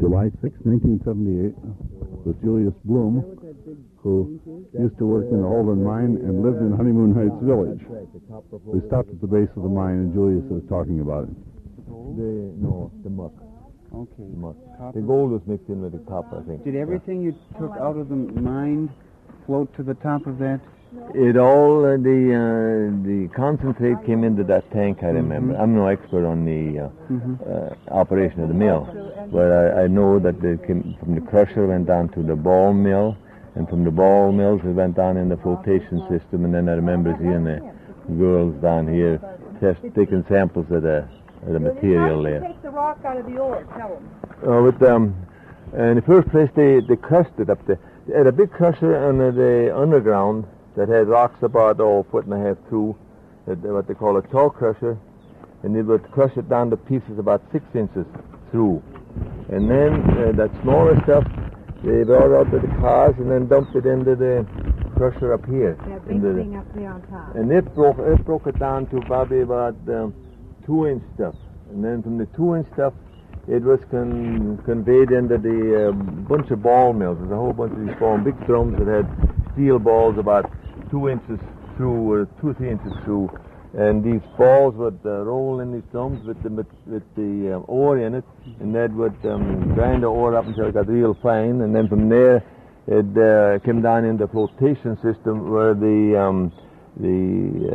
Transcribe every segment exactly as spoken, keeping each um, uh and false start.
July sixth, nineteen seventy-eight, with Julius Bloom, who used to work in the Holden mine and lived in Honeymoon Heights Village. We stopped at the base of the mine, and Julius was talking about it. The, no, the muck. Okay. The muck. The gold was mixed in with the copper, I think. Did everything you took out of the mine float to the top of that? It all, uh, the uh, the concentrate came into that tank, I remember. Mm-hmm. I'm no expert on the uh, mm-hmm. uh, operation of the mill, but I, I know that it came from the crusher, went down to the ball mill, and from the ball mills it went down in the flotation system, and then I remember seeing the girls down here test, taking samples of the, of the material there. How did you take the rock out of the ore? Tell them. Uh, with, um, in the first place, they, they crushed it up there. They had a big crusher under the underground that had rocks about oh, a foot and a half through, that, what they call a jaw crusher, and they would crush it down to pieces about six inches through. And then uh, that smaller stuff, they brought out to the cars and then dumped it into the crusher up here. That big the, thing up there on top. And it broke, it broke it down to probably about um, two-inch stuff. And then from the two-inch stuff, it was con- conveyed into the um, bunch of ball mills. There's a whole bunch of these ball, big drums that had steel balls about two inches through, or two or three inches through, and these balls would uh, roll in these drums with the with the um, ore in it, and that would um, grind the ore up until it got real fine, and then from there it uh, came down in the flotation system where the um, the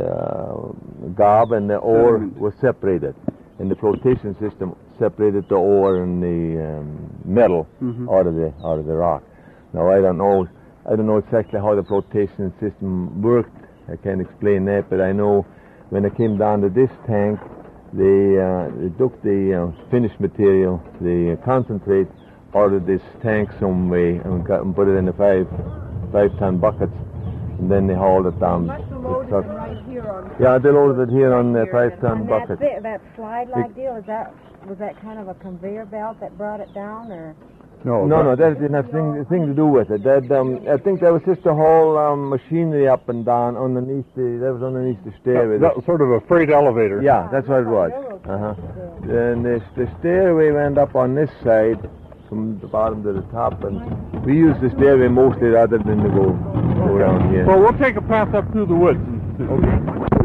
uh, gob and the ore was separated, and the flotation system separated the ore and the um, metal mm-hmm. out of the out of the rock. Now I don't know. I don't know exactly how the flotation system worked. I can't explain that, but I know when it came down to this tank, they, uh, they took the uh, finished material, the uh, concentrate, out of this tank some way and, got, and put it in the five, five-ton buckets, and then they hauled it down. Must have loaded it right here on. Yeah, they loaded it here on the five-ton bucket. That, that slide-like deal, is that was that kind of a conveyor belt that brought it down, or? No, no, no, that didn't have thing, thing to do with it. That um, I think that was just a whole um, machinery up and down underneath the. That was underneath the stairway. That, that was sort of a freight elevator. Yeah, that's what it was. Uh-huh. And the, the stairway went up on this side, from the bottom to the top, and we used the stairway mostly rather than to go, go around here. Well, we'll take a path up through the woods. Okay.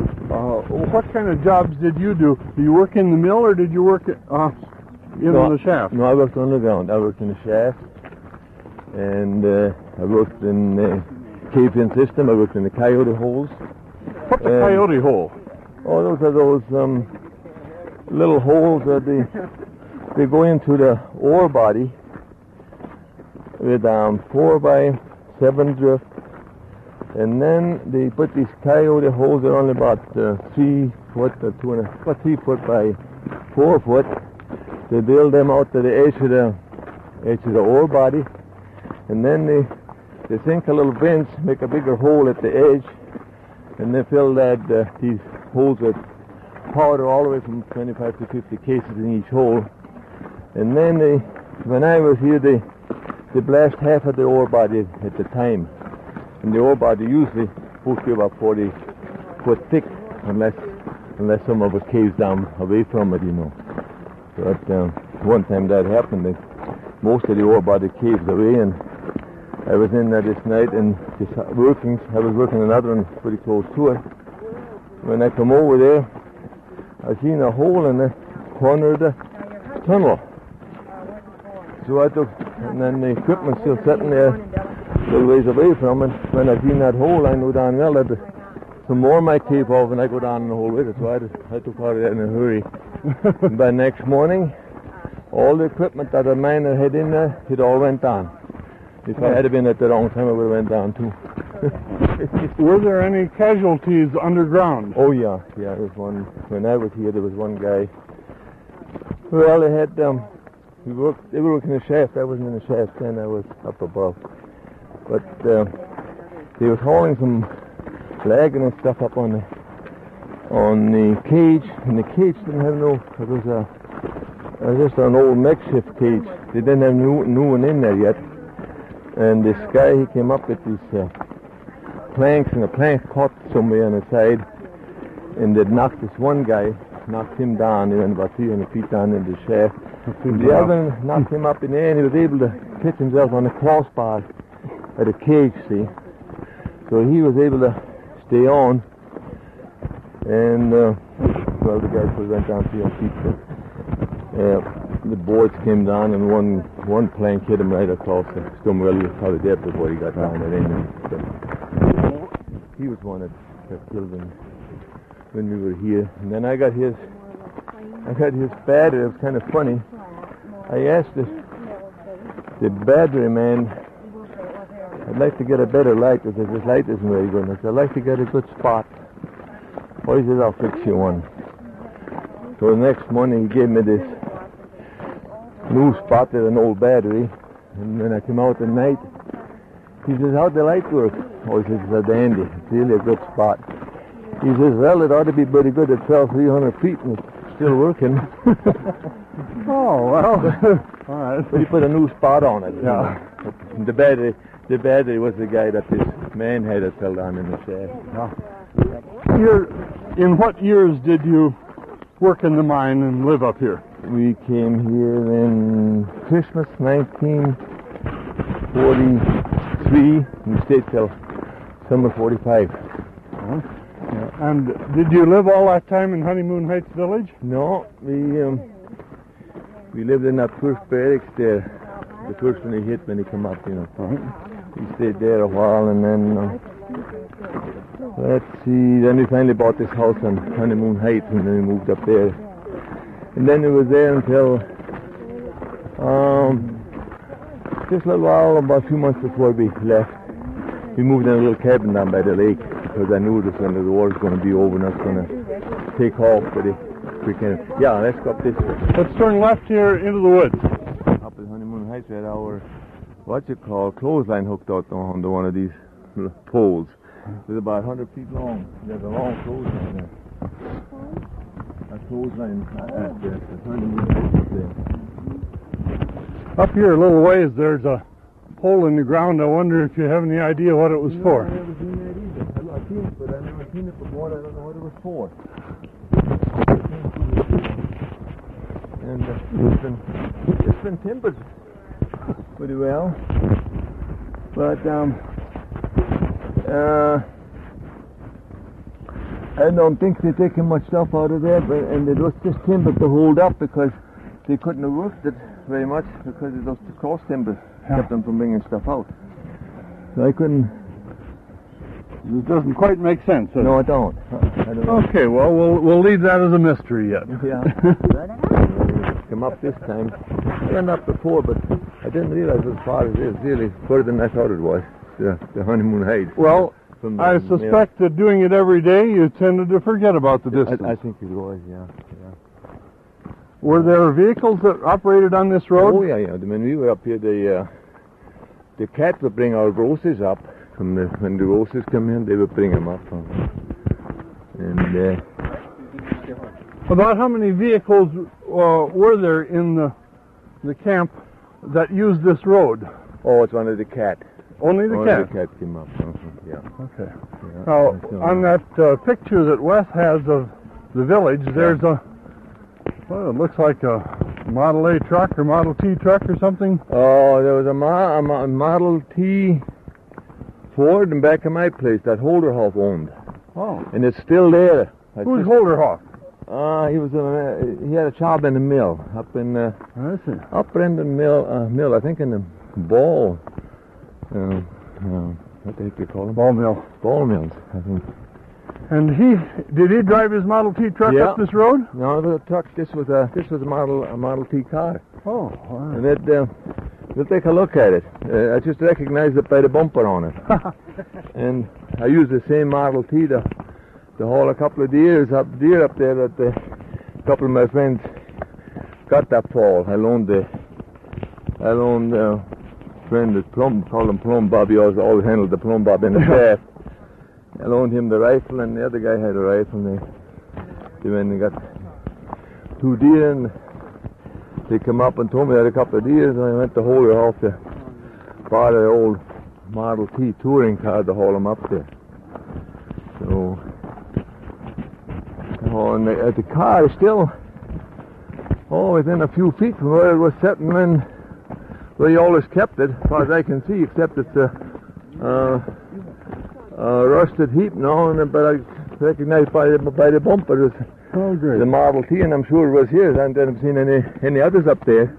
Uh, what kind of jobs did you do? Did you work in the mill, or did you work at, uh, in no, the shaft? No, I worked underground. I worked in the shaft, and uh, I worked in the cave-in system. I worked in the coyote holes. What's a coyote hole? Oh, those are those um, little holes that they they go into the ore body with um, four by seven drift, and then they put these coyote holes. They're only about uh, three foot or two and a about three foot by four foot. They build them out to the edge of the edge of the ore body, and then they they sink a little bench, make a bigger hole at the edge, and they fill that uh, these holes with powder all the way from twenty-five to fifty cases in each hole. And then they, when I was here, they they blast half of the ore body at the time, and the ore body usually supposed to be about forty foot thick, unless unless some of it caves down away from it, you know. But um, one time that happened, they, most of the ore body caved away, and I was in there this night and just working. I was working another one pretty close to it. When I come over there, I seen a hole in the corner of the tunnel. So I took, and then the equipment still sitting there a little ways away from it. When I seen that hole, I knew down well that some more might cave off, and I go down in the hole with it. So I, just, I took out of that in a hurry. And by next morning, all the equipment that a miner had in there, it all went down. If I had been at the wrong time, it would have went down too. Were there any casualties underground? Oh yeah, yeah. There was one. When I was here, there was one guy. Well, they had um, we worked. They were working in the shaft. I wasn't in the shaft then. I was up above. But uh, they was hauling some flagging and stuff up on the on the cage, and the cage didn't have no. It was a it was just an old makeshift cage. They didn't have new new one in there yet. And this guy, he came up with these uh, planks, and the plank caught somewhere on the side, and they'd knocked this one guy knocked him down. He went about three hundred feet down in the shaft. seems The well. other one knocked him up in the air, and he was able to catch himself on the crossbar at a cage, see. So he was able to stay on, and, uh, well, the guys went down three hundred feet. But, uh, the boards came down, and one one plank hit him right across the stomach. Well, he was probably dead before he got down at any. But he was one that got killed when, when we were here. And then I got his, I got his battery. It was kind of funny. I asked the, the battery man, I'd like to get a better light, because this light isn't very good. I said, I'd like to get a good spot. Oh, he says, I'll fix you one. So the next morning he gave me this new spot at an old battery, and when I came out at night, he says, how'd the light work? Oh, he says, it's a dandy. It's really a good spot. He says, well, it ought to be pretty good at twelve, three hundred feet, and it's still working. Oh, well. All right. But he put a new spot on it. Yeah. The battery, the battery was the guy that this man had that fell down in the shaft. Here, in what years did you work in the mine and live up here? We came here in Christmas nineteen forty-three. We stayed till summer forty-five. And did you live all that time in Honeymoon Heights Village? No, we um, we lived in that first barracks there. The first one he hit when he come up, you know. We stayed there a while, and then uh, let's see. Then we finally bought this house on Honeymoon Heights, and then we moved up there. And then it was there until um, just a little while, about a few months before we left. We moved in a little cabin down by the lake, because I knew this when the war's going to be over and it's going to take off pretty quick. Yeah, let's go up this way. Let's turn left here into the woods. Up at Honeymoon Heights, we had our, what you call, clothesline hooked out onto one of these poles. It's about one hundred feet long. There's a long clothesline there. A clothesline at the Honeymoon Heights there. Up here a little ways, there's a hole in the ground. I wonder if you have any idea what it was No, for. I never seen that either. I've seen it, but I've never seen it before. I don't know what it was for. And uh, it's been it's been timbered pretty well, but um, uh, I don't think they're taking much stuff out of there. But and it was just timbered to hold up because they couldn't have roofed it very much because it was the cross timber Yeah. kept them from bringing stuff out. So I couldn't. It doesn't quite make sense, does No, it? I don't. I don't know. Okay, well, we'll we'll leave that as a mystery yet. Yeah. Come up this time. I went up before, but I didn't realize as far as it is. Really further than I thought it was. The, the Honeymoon Heights. Well, From the- I suspect that doing it every day, you tended to forget about the yeah. distance. I, I think it was. Yeah. Yeah. Were there vehicles that operated on this road? Oh yeah, yeah. When we were up here, the uh, the cat would bring our groceries up. From the, when the groceries come in, they would bring them up. And uh, About how many vehicles uh, were there in the the camp that used this road? oh, it's one of the cat. Only the Only camp. the cat came up. Uh-huh. Yeah. Okay. yeah. Now, So, on that uh, picture that Wes has of the village, there's a, well, it looks like a Model A truck or Model T truck or something. Oh, there was a, mo- a mo- Model T Ford in back of my place that Holderhoff owned, Oh. and it's still there. I Who's just- Holderhoff? Uh, he was in a, he had a job in the mill up in uh, I see. up Brendan Mill uh, Mill I think in the Ball. Uh, uh, what the heck do you call them? Ball mill. Ball mills, I think. And he, did he drive his Model T truck Yeah. up this road? No, the truck. This was a this was a model a Model T car, Oh, all right. and it. Uh, we'll take a look at it. Uh, I just recognized it by the bumper on it, and I used the same Model T to to haul a couple of deers up deer up there that the, a couple of my friends got that fall. I loaned the I loaned a friend that Plum called him Plum Bob. He always always handled the Plum Bob in the shaft. I loaned him the rifle, and the other guy had a rifle. And they, they went and got two deer, and they come up and told me I had a couple of deer, and I went to haul it off the part of the old Model T touring car to haul them up there. So, oh, and and the, uh, the car is still oh, within a few feet from where it was sitting in, where you always kept it, as far as I can see, except it's a uh, uh, rusted heap now, and, but I recognize by the, by the bumper it's Oh, great. the Model T, and I'm sure it was here. I haven't seen any, any others up there.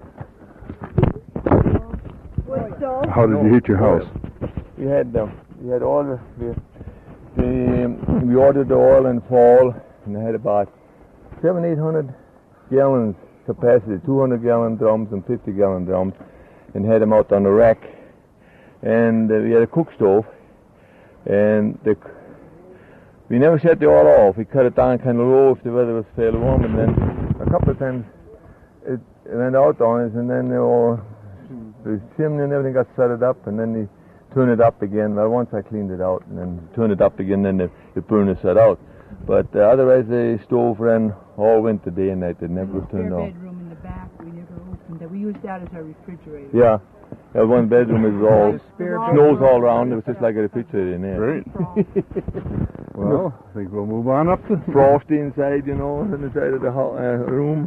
How did you heat your house? We had um, we had all the, the, the we ordered the oil in fall, and I had about seven, eight hundred gallons capacity, two hundred gallon drums and fifty gallon drums, and had them out on the rack. And uh, we had a cook stove, and the, we never shut the oil off. We cut it down kind of low if the weather was fairly warm, and then a couple of times it went out on us, and then the, all, the chimney and everything got set up, and then we turn it up again. Well, once I cleaned it out, and then turn it up again, then the, the burner set out. But uh, otherwise, the stove ran all winter, day and night. It never was turned off. Spare bedroom in the back, we never opened it. We used that as our refrigerator. Yeah. Yeah, one bedroom is all snows all around. It was just like a refrigerator in there. Great. Well, I think we'll move on up to Frosty inside, you know, on the side of the ho- uh, room.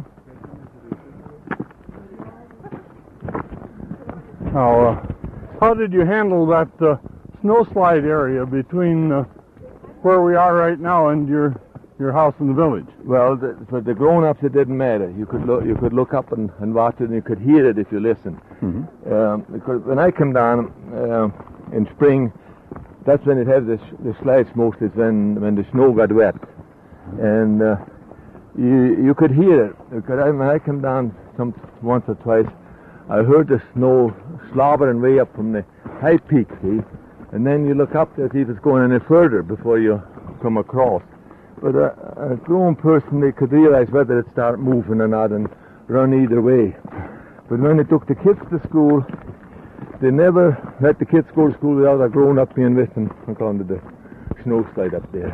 Now, uh, how did you handle that uh, snowslide area between uh, where we are right now and your your house in the village? Well, the, for the grown-ups, it didn't matter. You could look, you could look up and, and watch it, and you could hear it if you listened. Mm-hmm. Um, because when I come down uh, in spring, that's when it has the, sh- the slides mostly, when when the snow got wet, and uh, you you could hear it. Because I, when I come down some once or twice, I heard the snow slobbering way up from the high peak, see, and then you look up there to see if it's going any further before you come across. But a, a grown person, they could realize whether it started moving or not and run either way. But when they took the kids to school, they never let the kids go to school without a grown-up being with them and going to the snow slide up there.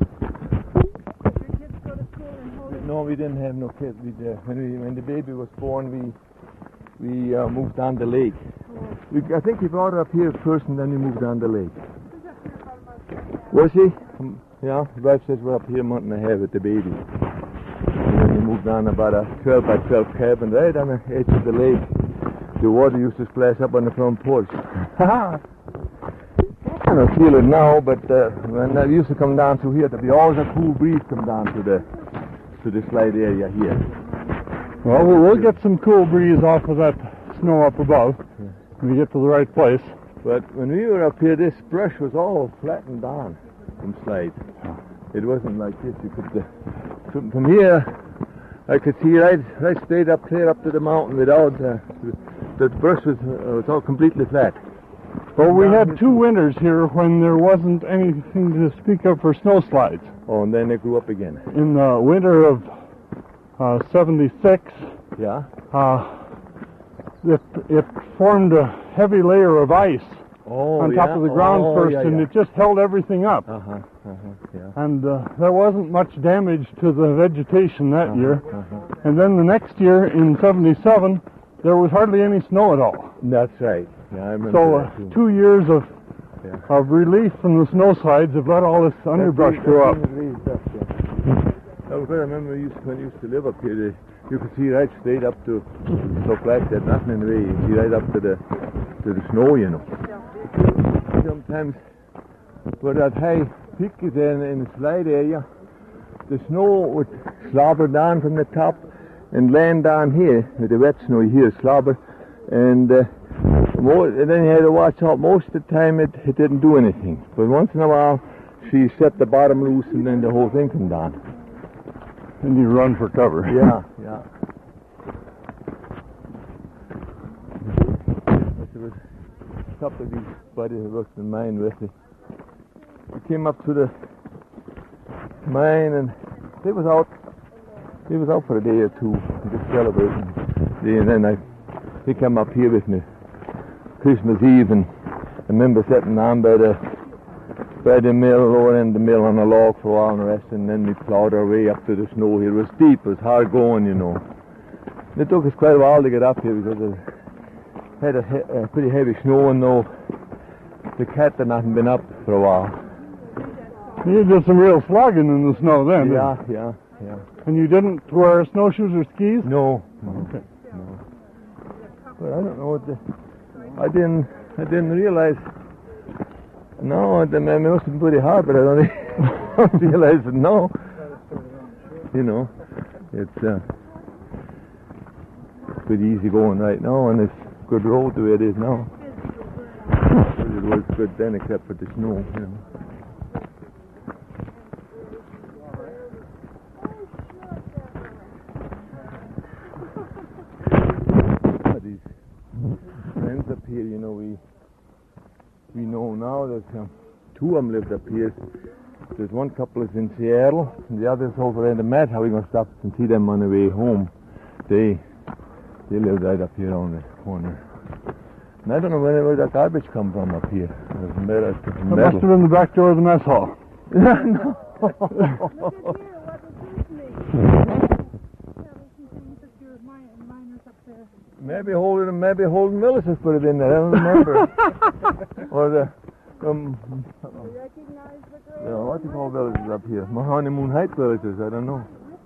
Did your kids go to school in Holy? No, we didn't have no kids. We, uh, when, we, when the baby was born, we we uh, moved on the lake. We, I think we brought her up here first, and then we moved on the lake. Was she? Um, yeah, the wife says we're up here a month and a half with the baby. And then we moved on about a twelve by twelve cabin right on the edge of the lake. The water used to splash up on the front porch. I don't feel it now, but uh, when I used to come down through here, there'd be always a cool breeze come down to the to the slide area here. Well, we'll we'll get some cool breeze off of that snow up above when we get to the right place. But when we were up here, this brush was all flattened down from slide. It wasn't like this. You could uh, from, from here, I could see right right straight up clear up to the mountain without uh, the brush was uh, was all completely flat. Well, we had two winters here when there wasn't anything to speak of for snow slides. Oh, and then they grew up again. In the winter of uh, seventy-six, Yeah. uh, it, it formed a heavy layer of ice Oh, on yeah? top of the ground oh, first, yeah, and yeah. it just held everything up. Uh-huh, uh-huh, yeah. And uh, there wasn't much damage to the vegetation that Uh-huh, year. uh-huh. And then the next year, in seventy-seven, there was hardly any snow at all. That's right. Yeah, I remember So that uh, too. two years of Yeah. of relief from the snow slides have let all this underbrush That's grow up. that's raised up, yeah. Oh, I remember we used, when we used to live up here, the, you could see right straight up to stuff like that, nothing in the way. You see right up to the to the snow, you know. Sometimes, where that high peak is in, in the slide area, the snow would slobber down from the top and land down here with the wet snow. You hear slobber, and, uh, more, and then you had to watch out. Most of the time, it, it didn't do anything, but once in a while, she set the bottom loose, and then the whole thing come down. And you run for cover. Yeah, yeah. There was a couple of these buddies who worked in mine with me. We came up to the mine, and they was out. They was out for a day or two, just celebrating. And then I, they came up here with me Christmas Eve, and I remember sitting down by the by the mill, lower end of the mill on a log for a while and rest, and then we plowed our way up to the snow here. It was steep, it was hard going, you know. It took us quite a while to get up here because it had a, he- a pretty heavy snow, and though the cat had not been up for a while. You did some real slogging in the snow then. Yeah, yeah. yeah. And you didn't wear snowshoes or skis? No, no, Okay. no. But I don't know what the... I didn't, I didn't realize... No, it must have been pretty hard, but I don't, I don't realize it now. You know, it's uh, pretty easy going right now, and it's good road the way it is now. But it was good then, except for the snow, you know. These friends up here, you know, we we know now that um, two of them lived up here. There's one couple is in Seattle, and the other's over in the Met. How are we going to stop and see them on the way home? They they live right up here on the corner. And I don't know where that garbage come from up here. There's metal. It must have been the back door of the mess hall. No. Maybe Holden, maybe Holden Willis has put it in there. I don't remember. Or the um, no, what do you call villages up here? Honeymoon Heights villages. I don't know.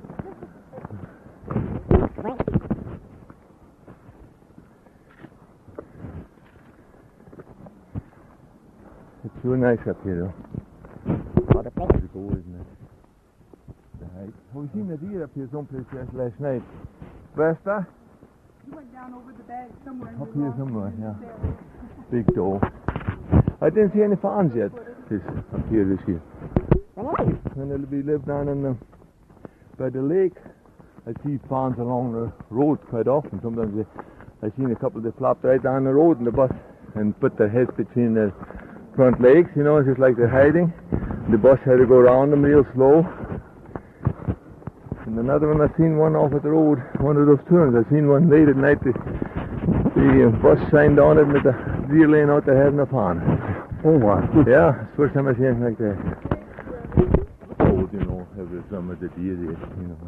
It's so nice up here, though. What a place to go, isn't it? The heights. Oh, we seen a deer up here someplace last, last night. Vesta? He went down over the bag somewhere. Up here somewhere, yeah. Big doe. I didn't see any fawns yet this, up here this year. And it'll be live down in the, by the lake. I see fawns along the road quite often. Sometimes they, I seen a couple that flopped right down the road in the bus and put their heads between the front legs, you know, it's just like they're hiding. The bus had to go around them real slow. And another one, I seen one off at the road, one of those turns. I seen one late at night. The, the uh, bus shined on it with the deer laying out their head in a pond. Oh, wow. Yeah, it's the first time I seen anything like that. Oh, you know, every summer the deer there, you know.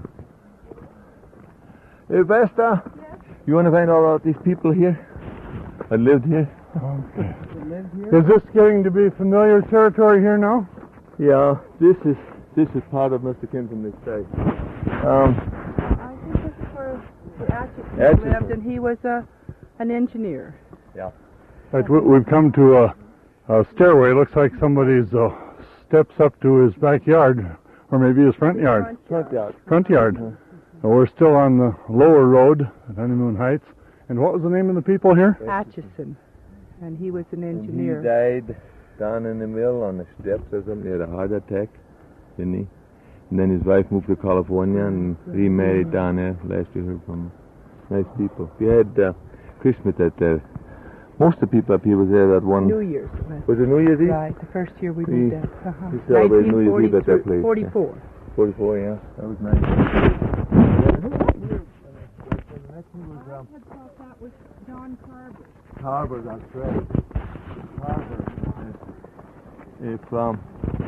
Hey, Vesta, yes? You want to find out about these people here that lived here? Okay. Is this getting to be familiar territory here now? Yeah, this is this is part of Mister Kim this side. Um, I think this is where the Atchison Atchison. lived, and he was a, an engineer. Yeah. Right, we- we've come to a, a stairway. Looks like somebody's uh, steps up to his backyard, or maybe his front yard. Front yard. Front yard. Uh-huh. And we're still on the lower road at Honeymoon Heights. And what was the name of the people here? Atchison, and he was an And engineer. he died down in the mill on the steps or something. He had a heart attack, didn't he? And then his wife moved to California and remarried down there. Last we heard from nice people. We had uh, Christmas at there. Most of the people up here was there that one. New Year's. Was it New Year's Eve? Right, the first year we We- did that. Uh-huh. we celebrated New Year's Eve at that place. forty-four. forty-four, yeah. That was nice. That was John Carver. Carver, that's right. Carver. If um,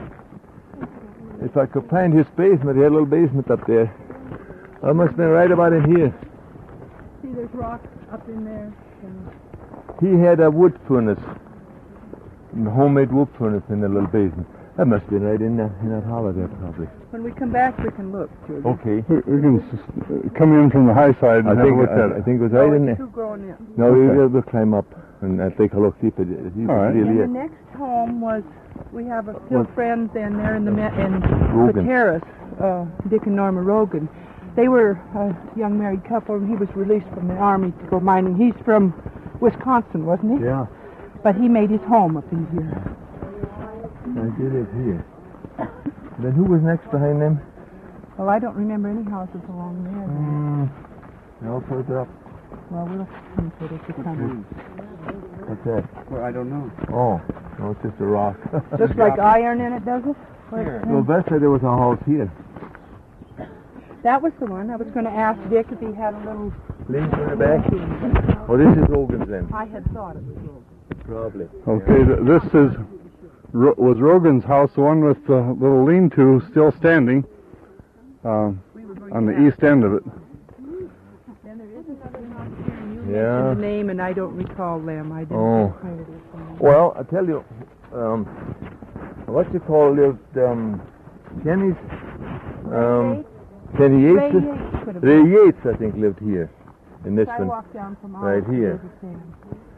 if I could find his basement, he had a little basement up there. I must have been right about in here. See, there's rocks up in there. And He had a wood furnace, a homemade wood furnace in the little basement. That must have been right in that in that hollow there, probably. when we come back, we can look. Julie. Okay. We, we can s- come in from the high side and I have think a look I, at I it. think it was Oh, right in it's there. too grown in. No, Okay. we'll, we'll climb up and uh, take a look, see if it is. See if All right. it's really And the it. next home was, we have a few What? friends in there in the me- in Rogan. Terrace, uh, Dick and Norma Rogan. They were a young married couple, and he was released from the army to go mining. He's from Wisconsin, wasn't he? Yeah, But he made his home up in here. I did it here. Then who was next behind them? Well, I don't remember any houses along there. Mm, no, further up. Well, we'll come to it as we come. What's that? Well, I don't know. Oh, no, it's just a rock. Looks like iron in it, does it? Or- Well, Beth said there was a house here. That was the one. I was going to ask Dick if he had a little... Link in the back. Oh, this is Rogan's then. I had thought it was Rogan. Probably. Okay, th- this is Ro- was Rogan's house, the one with the little lean-to still standing um, We were going on to the ask. east end of it. Then there is another house here, and you Yeah. mentioned the name, and I don't recall them. I didn't Oh. find it or something. Well, I tell you, um, what you call lived um, Jenny's. Um, Kenny Yates? Ray Yates could have Ray been. Yates, I think, lived here. In this I one. walked down from Right Ours to here. visit them.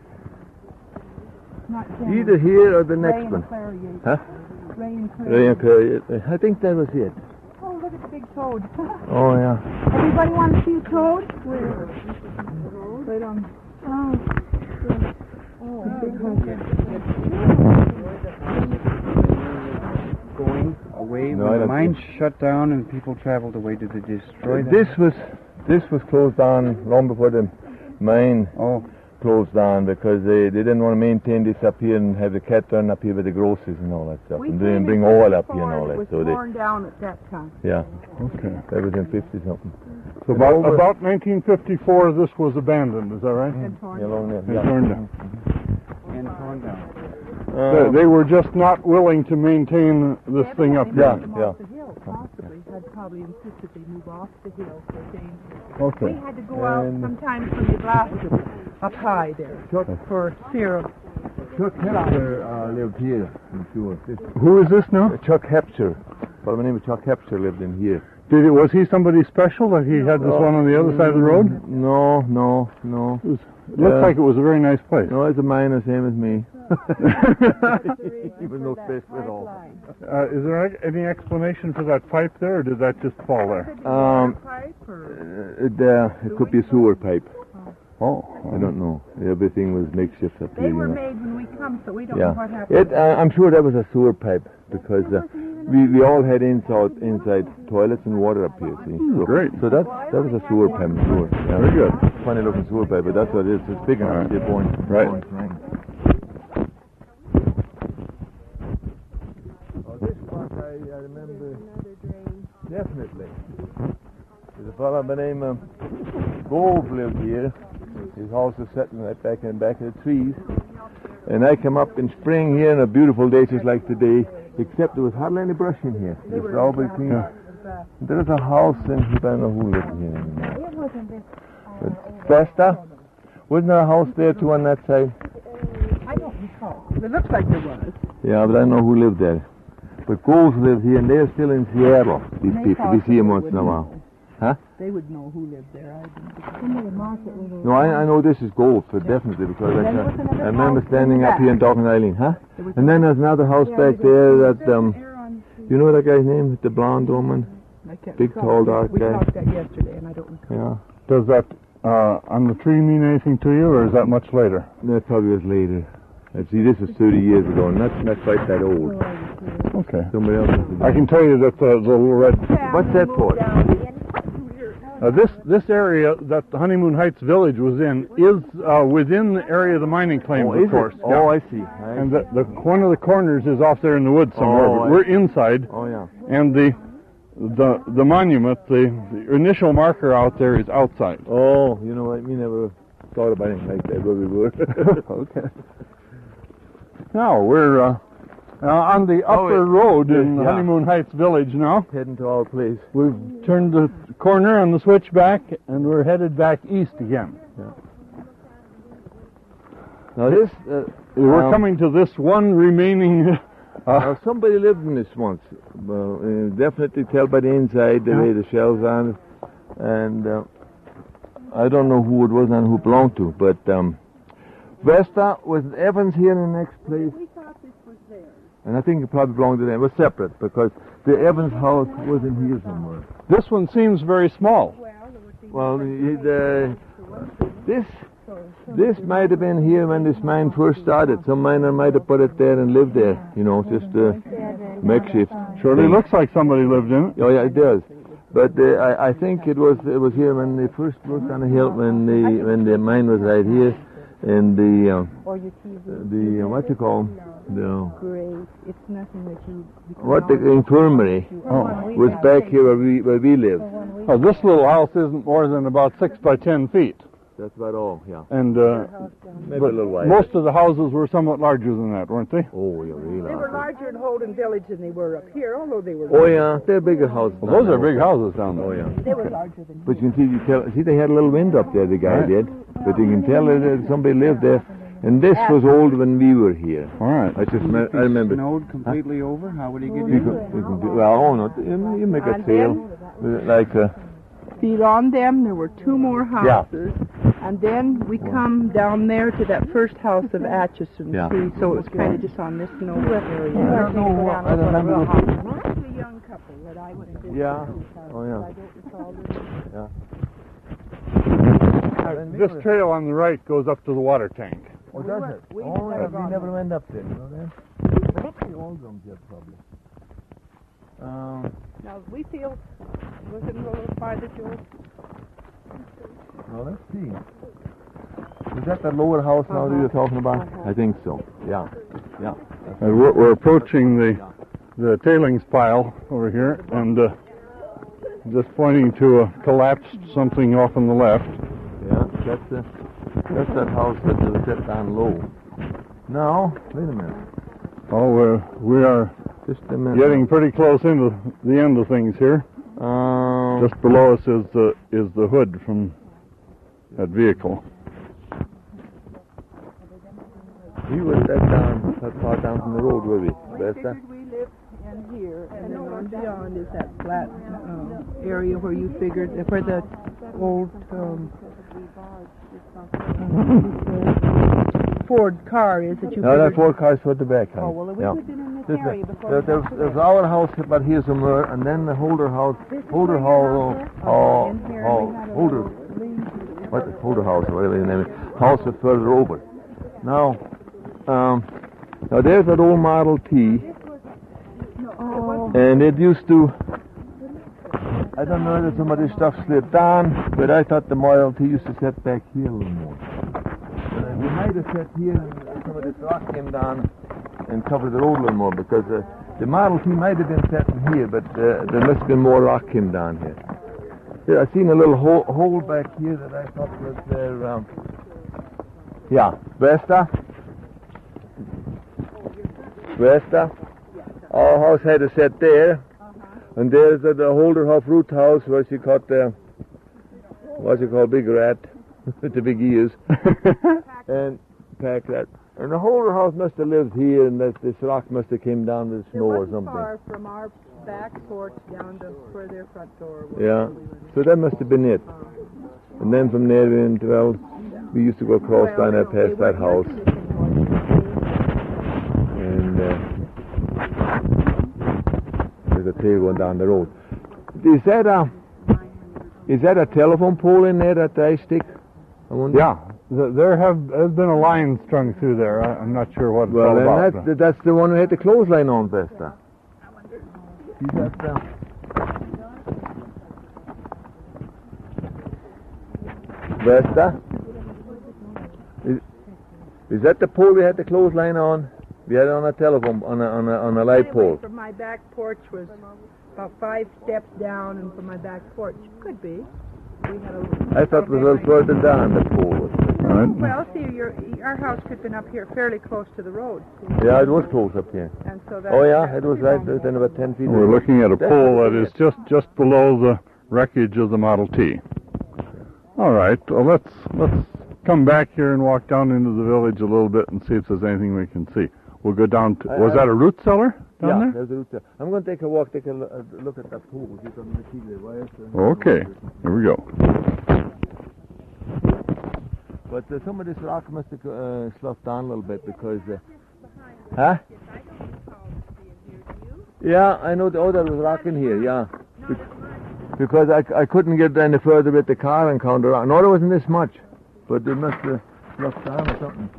Not Kenny. Either here or the Ray next and one. Claire Yates. Huh? Ray and Claire. Ray and Claire. I think that was it. Oh, look at the big toad. Oh, yeah. Everybody want to see a toad? Where? Right on. Oh. Oh, the big hunter. Going away No, when I the don't mine shut down and people traveled away. Did they destroy them? This was this was closed down long before the mine Oh, closed down because they, they didn't want to maintain this up here and have the cat run up here with the grocers and all that stuff. We And came then in bring oil up before here and all It that. was So they, torn down at that time. yeah, Okay. that was in fifty something. So about, about nineteen fifty-four, this was abandoned. Is that right? And torn Yeah, down. along there. It Yeah. burned down. and torn down. They, Um, they were just not willing to maintain this thing up Everybody here. moved Yeah, off the hill, possibly. Had probably insisted they move off the hill for danger. We Okay. had to go out And- sometimes when you blasted up high there for fear of. Chuck Hepster uh, lived here, I'm sure. Who is this now? Chuck Hepster. Well, my name is Chuck Hepster, lived in here. Did it, was he somebody special that he had this one on the other side of the road? No, no, no. It, was, it looked Yeah. like it was a very nice place. No, it's a miner, same as me. He was no special at all. Uh, is there any explanation for that pipe there, or did that just fall there? Um, Pipe or Uh, it, uh, it could be a sewer pipe. Oh, I don't know. Everything was makeshift up they here, you were know. made when we come, so we don't Yeah. know what happened. It, uh, I'm sure that was a sewer pipe because uh, we, we all had inside inside toilets and water up here. See? So, great. So that that was a sewer pipe, I'm sure. Yeah. Very good. Funny looking sewer pipe, but that's what it is. It's big enough. They're born. Right. born flying. Oh, this part I, I remember definitely. There's a fellow by the name of Gove lived here. His house was sitting right back in the back of the trees. And I come up in spring here on a beautiful day just like today, except there was hardly any brush in here. It was all between. Yeah. There's a house in here, but I don't know who lived here anymore. It wasn't this. But Vesta? Wasn't there a house there too on that side? I don't recall. It looks like there was. Yeah, but I don't know who lived there. But Goals lived here, and they're still in Seattle, these They people. We see them once would in a know. while. Huh? They would know who lived there. I didn't. Some of the market little. No, I, I know this is Gold, for definitely, because I, Then there was I another remember house in standing the up back. here and talking to Eileen, huh? There was And then there's another house back there that, um, There on- you know that guy's name? The blonde woman? I can't big, recall. tall, dark we guy. talked that yesterday, and I don't recall. Yeah. Does that uh, on the tree mean anything to you, or is that much later? That probably was later. Uh, see, this was thirty years ago, and that's not quite that old. Okay. Somebody else has to I can tell you that the, the little red. What's that for? Uh, this this area that the Honeymoon Heights Village was in is uh, within the area of the mining claims, Oh, of is course. it? Yeah. Oh, I see. I And see. the, the one of the corners is off there in the woods somewhere. Oh, but I we're see. inside, Oh, yeah. and the the the monument, the, the initial marker out there is outside. Oh, you know what? We never thought about anything like that, but we were. Okay. Now we're uh, uh, on the Oh, upper it- road in yeah. Honeymoon Heights Village now. Heading to our place. We've turned the corner on the switchback, and we're headed back east again. Now this, uh, We're um, coming to this one remaining. Uh, Now somebody lived in this once. Well, uh, definitely tell by the inside the Yeah. way the shells on it, and uh, I don't know who it was and who it belonged to, but um, Vesta was Evans here in the next place. We thought this was theirs. And I think it probably belonged to them. It was separate because the Evans house was in here somewhere. this one seems very small. Well, the, the, this this might have been here when this mine first started. Some miner might have put it there and lived there. You know, just a makeshift. Surely thing. looks like somebody lived in it. Oh yeah, it does. But uh, I, I think it was it was here when they first worked on the hill when the when the mine was right here, and the uh, Or your T V. the uh, what you call 'em? the Great. It's nothing that you. you can what the always- infirmary Oh. was back here where we where we lived. Oh, this little house isn't more than about six by ten feet, That's about all. Yeah, and uh, maybe but a little wider. most of the houses were somewhat larger than that, weren't they? Oh, yeah, really. They were larger in Holden Village than they were up here, although they were. Oh yeah, they're bigger houses. Well, those are big houses down there. Oh yeah. They were larger than. But you can see, you tell, see, they had a little window up there. The guy Right. did, but you can tell that somebody lived there. And this was old when we were here. All right. I just me- I remember. Snowed completely over? How would he get You in? can, you can do, well, oh no, you, you make a On sail. them? Like, uh, Beyond them, there were two more Yeah. houses, and then we come down there to that first house of Atchison. Yeah. See, so it was kind of just on this note area. I don't know what, I don't remember those. Actually, a young couple that I would have been. Yeah. Oh, yeah. I don't recall them. Yeah. This trail on the right goes up to the water tank. Oh, does it? we Oh, had never yeah, we gone never went up there, you know that? The old ones yet, probably. Um, Now, we feel, was it a little farther, George? well, let's see. Is that the lower house now that you're talking about? I think so. Yeah. Yeah. And we're, we're approaching the the tailings pile over here, and uh, just pointing to a collapsed something off on the left. Yeah, that's the, that's that house that was set down low. Now, wait a minute. Oh, we're, we are Just a minute. getting pretty close into the end of things here. Um, Just below us is the is the hood from that vehicle. we were that down, that far down from the road, were we? We That's that? figured we lived in here, and then on beyond is that flat um, area where you figured, where the old um, Ford car is that you No, that figured. four cars toward the back house. Oh, well, we yeah. lived in this There's, area the, before. there, we there's, got to there's there. our house about here somewhere, and then the Holder house, This is Holder where Hall, your house is? Hall, In here, Hall, we had a Holder, little lean-to. what, Holder House, or whatever the name is, house is further over. Now, um, now there's that old Model T, Oh, and it used to, I don't know whether some of this stuff slid down, but I thought the Model T used to set back here a little more. Uh, we might have set here, and some of this rock came down and covered the road a little more, because uh, the Model T might have been set in here, but uh, there must have been more rock came down here. Here, I seen a little hole, hole back here that I thought was there. Um, yeah, Vesta. Vesta. Our house had a set there, and there's the, the Holderhoff root house where she caught the, what you call big rat, with the big ears, and pack rat. And the Holder house must have lived here, and that this rock must have came down with it snow or wasn't something. far from our back porch down to where their front door was. Yeah, so that must have been it. And then from there we went, well, we used to go across down there past that house. And uh, there's a trail going down the road. Is that a, is that a telephone pole in there, that I stick? I wonder. Yeah, th- there have has been a line strung through there. I, I'm not sure what it's Well, all then about. that's, the, that's the one who had the clothesline on, Vesta. See that uh, Vesta? Is, is that the pole we had the clothesline on? We had it on a telephone, on a, on a, on a light pole. From my back porch was about five steps down, and from my back porch could be. We had a I thought it was a little further down, the pole was. All right. Well, see, your our house could have been up here fairly close to the road. See? Yeah, it was close up here. And so that, Oh yeah, that it was be right long. within about ten feet. We're of it. looking at a That's pole what that it is just just below the wreckage of the Model T. All right. Well, let's let's come back here and walk down into the village a little bit and see if there's anything we can see. We'll go down to. I- Was I- that a root cellar down Yeah, there? there's a route there. I'm going to take a walk, take a lo- a look at that pole. You can see the wires and- Okay. Here we go. But uh, some of this rock must have uh, sloughed down a little bit because. Uh, huh? Yeah, I know. The, oh, there was rock in here. Yeah. Be- because I, I couldn't get any further with the car and count the rock. No, there wasn't this much, but it must have sloughed down or something.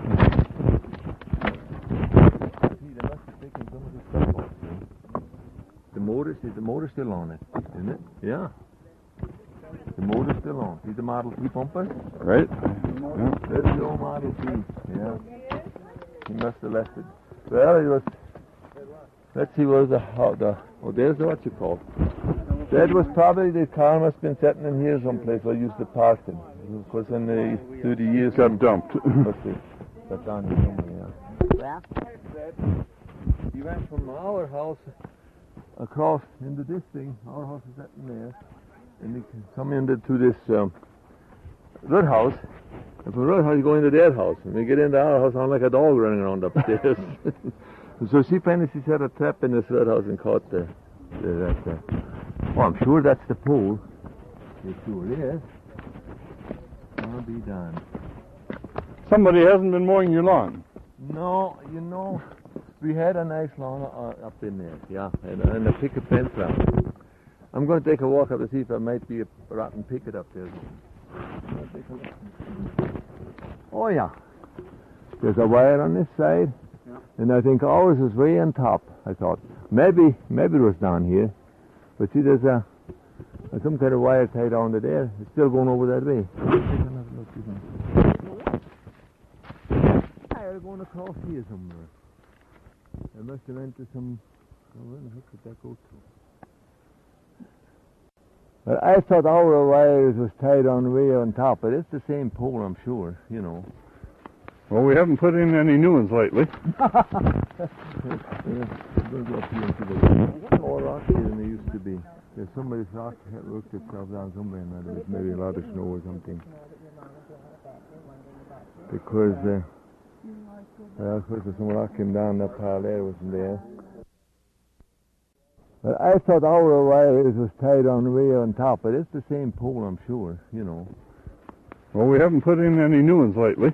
See, they must have taken some of this stuff off. see. The motor, see, the motor's still on it, isn't it? Yeah. The motor's still on. See the Model T bumpers? Right. That's the old Model T. Yeah. He must have left it. Well, it was. Let's see, what was the how the? Oh, there's the what you call. That was probably the car must have been sitting in here someplace. I used to park them. Of course, in the through the years, Got dumped. must have got down here somewhere. Yeah. He went from our house across into this thing. Our house is sitting there, and he can come into to this um, red house. And from red house, you go into their house. And we get into our house, I'm like a dog running around upstairs. So she finally she set a trap in this red house and caught the, the that. Uh, Oh, I'm sure that's the pole. It sure is. I'll be done. Somebody hasn't been mowing your lawn. No, you know, we had a nice lawn uh, up in there, yeah, and, and a picket fence around. I'm going to take a walk up to see if there might be a rotten picket up there. Oh, yeah. There's a wire on this side, yeah. And I think ours is way on top. I thought maybe maybe it was down here, but see, there's a, a some kind of wire tied down to there. It's still going over that way. They're going across here somewhere. I must have went to some. Oh, where the heck did that go to? But I thought our wires was tied on way on top, but it's the same pole, I'm sure. You know. Well, we haven't put in any new ones lately. More rocky than they used to be. There's somebody's rock that worked itself down somewhere, and there was maybe a lot of snow or something. Because, uh, well, of course, some rock came down that pile there, wasn't there? But I thought our wires was tied on way on top, but it's the same pole, I'm sure. You know. Well, we haven't put in any new ones lately.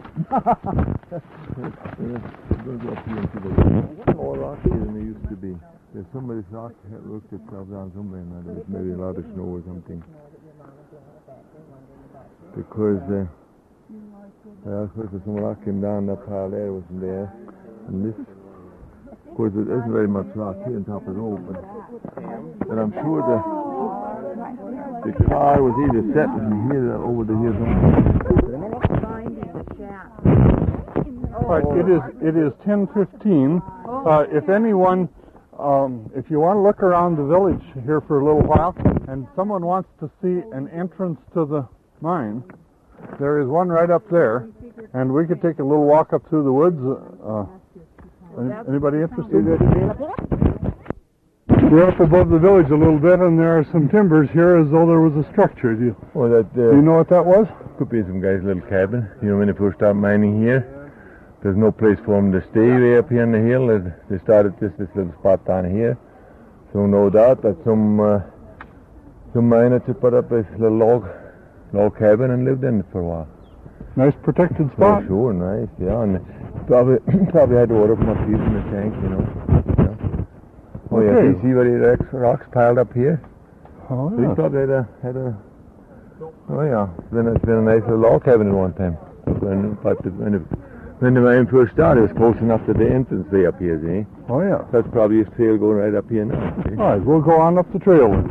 More rocky than they used to be. There's somebody's rock that worked itself down somewhere, and there was maybe a lot of snow or something. Because, uh, well, of course, some rock came down that pile there, wasn't there? And this, of course, there isn't very much rock here on top of the open. But I'm sure the the car was either set from here or over to here somewhere. All right, it is it is ten fifteen. Uh, if anyone, um, if you want to look around the village here for a little while, and someone wants to see an entrance to the mine, there is one right up there, and we could take a little walk up through the woods. Uh, anybody interested? We're up above the village a little bit, and there are some timbers here as though there was a structure. Do you, well, that, uh, do you know what that was? Could be some guy's little cabin. You know, when they first started mining here, there's no place for them to stay way up here on the hill. They started this, this little spot down here. So no doubt that some uh, some miner to put up a little log, log cabin and lived in it for a while. Nice protected spot. Oh, sure, nice, yeah. And probably, probably had water from up here in the tank, you know. Oh, okay. Yeah, you see where the rocks, rocks piled up here? Oh, so yeah. He probably had a, had a, oh yeah, then it's been a nice little log cabin at one time. When, but the, when, the, when the mine first started, it was close enough to the entrance way up here, see? Oh, yeah. That's probably his trail going right up here now, see? All right, we'll go on up the trail then.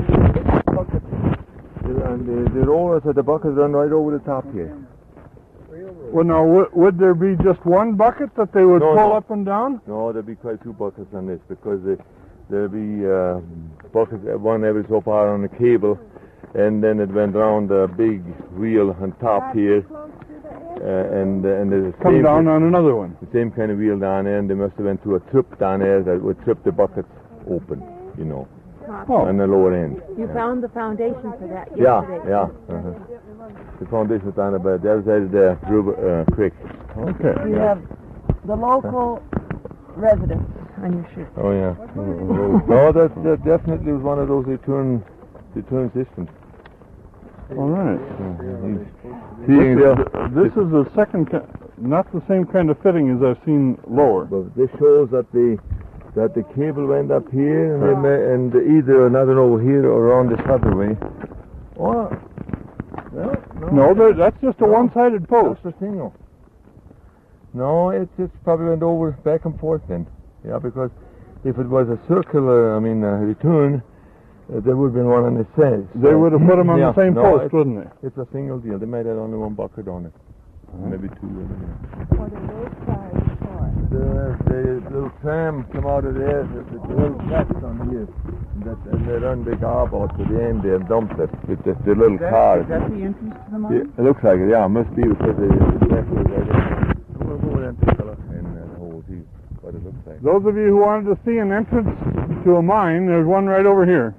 And the, the rollers at the buckets run right over the top here. Well, now, w- would there be just one bucket that they would no, pull no. up and down? No, there'd be quite a few buckets on this, because they, there'd be uh, buckets, one every so far on the cable, and then it went around the big wheel on top here, uh, and uh, and the Come same down on another one. The same kind of wheel down there, and they must have went to a trip down there that would trip the buckets open, you know, oh. on the lower end. You yeah. found the foundation for that Yeah, yesterday. yeah. Uh-huh. The foundation was down about the other side of the Ruber, uh, creek. Okay. You Yeah. have the local residents on your sheet. Oh yeah. No, that, that definitely was one of those return return systems. All right. Uh, This, is, this is the second, ki- not the same kind of fitting as I've seen lower. But this shows that the that the cable went up here and, they ma- and either another over here or around this other way. Or well, No, no, there, that's just a No. one-sided post. That's the thing. No, no it just probably went over back and forth then. Yeah, because if it was a circular, I mean, a return, uh, there would have been one on the side. They would have put them on Yeah, the same no, post, it's, wouldn't they? It's a single deal. They might have only one bucket on it. Maybe two. I don't know. What are those cars for? The, the little tram come out of there, the, the, the little tracks on here, and, that, and they run the garb out to the end there and dump it with the, the little Is that, car. is that the entrance to the mine? Yeah, it looks like it, yeah, it must be because the, the track was right there. We'll go there and take a look in uh, the whole see what it looks like. Those of you who wanted to see an entrance to a mine, there's one right over here.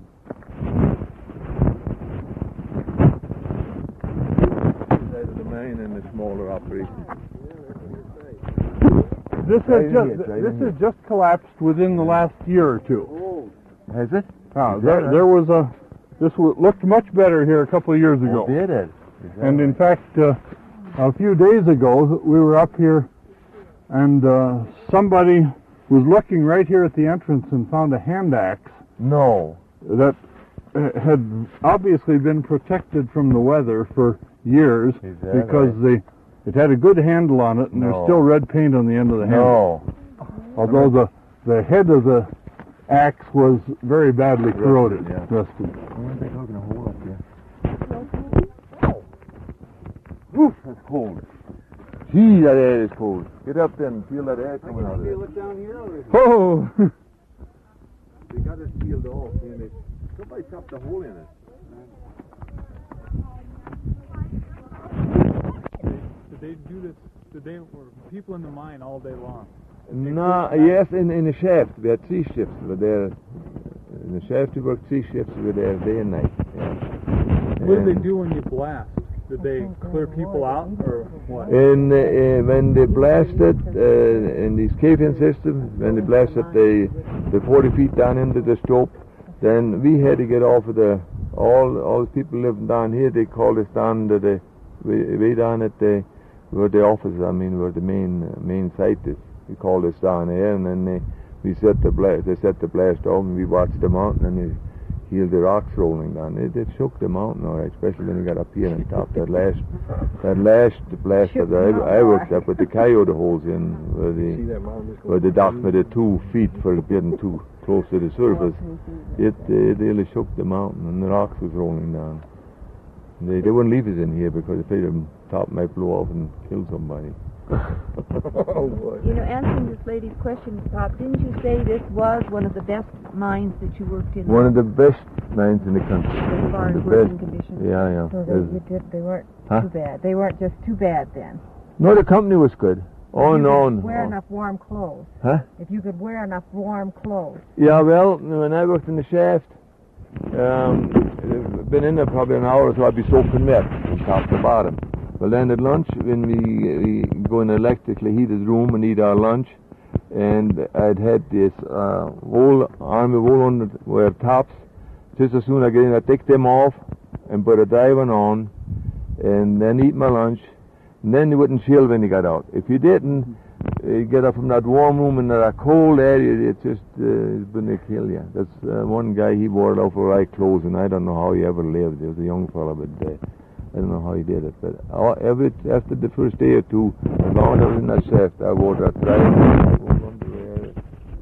Side of the mine and the smaller operation. This has Right in just here, right this in has just collapsed within the last year or two. Has it? Now, there, there was a, this w- looked much better here a couple of years ago. Oh, did it? And in fact, uh, a few days ago, we were up here, and uh, somebody was looking right here at the entrance and found a hand axe No. that uh, had obviously been protected from the weather for years Is that because right? the, it had a good handle on it, and No. there's still red paint on the end of the handle. No. Although the, the head of the axe was very badly corroded. yeah. Rusted. I wonder if they're talking a hole up there. Oof, that's cold. Gee, that air is cold. Get up there and feel that air coming out of it. it down here already. Oh! They got it sealed off. And it, somebody chopped a hole in it. Did they do this? Did they were people in the mine all day long? No, yes, in, in the shaft. We had three shifts. We were there. In the shaft, we worked three shifts. We were there day and night. Yeah. What did they And- do when you blast? Did they clear people out or what? And uh, uh, when they blasted uh, in these cave-in systems, when they blasted the the forty feet down into the slope, then we had to get off of the all all the people living down here. They called us down to the way, way down at the where the office. I mean, where the main uh, main site is. We called us down there, and then they, we set the blast. They set the blast off, and we watched the mountain, and they healed the rocks rolling down. It, it shook the mountain, all right, especially when you got up here on top. That last, that last blast that I, I worked up with the coyote holes in, where the where the dock with the two feet for getting too close to the surface. It it really shook the mountain, and the rocks was rolling down. They they wouldn't leave us in here because they the top might blow off and kill somebody. You know, answering this lady's question, Pop, didn't you say this was one of the best mines that you worked in? One of the best mines in the country. As far as The working best. conditions? Yeah, yeah. So they, There's- you did, they weren't Huh? too bad. They weren't just too bad then. No, the company was good. Oh, you no. could wear no. enough warm clothes. Huh? If you could wear enough warm clothes. Yeah, well, when I worked in the shaft, um, I've been in there probably an hour or so, I'd be soaking wet from top to bottom. Well, then at lunch, when we, we go in an electrically heated room and eat our lunch, and I'd had this uh, wool, army wool underwear tops. Just as soon as I get in, I take them off and put a dry one on, and then eat my lunch. And then you wouldn't chill when you got out. If you didn't, you get up from that warm room in that cold area, it just uh, it's going to kill you. That's uh, one guy, he wore it out for right clothes, and I don't know how he ever lived. He was a young fellow, but uh, I don't know how he did it. But uh, every after the first day or two, as long as I was in that shaft, I wore that dry underwear.